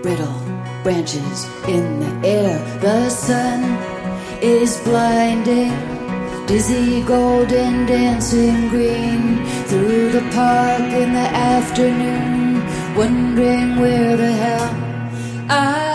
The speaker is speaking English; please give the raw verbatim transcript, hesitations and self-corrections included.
brittle branches in the air. The sun is blinding, dizzy golden dancing green through the park in the afternoon, wondering where the hell I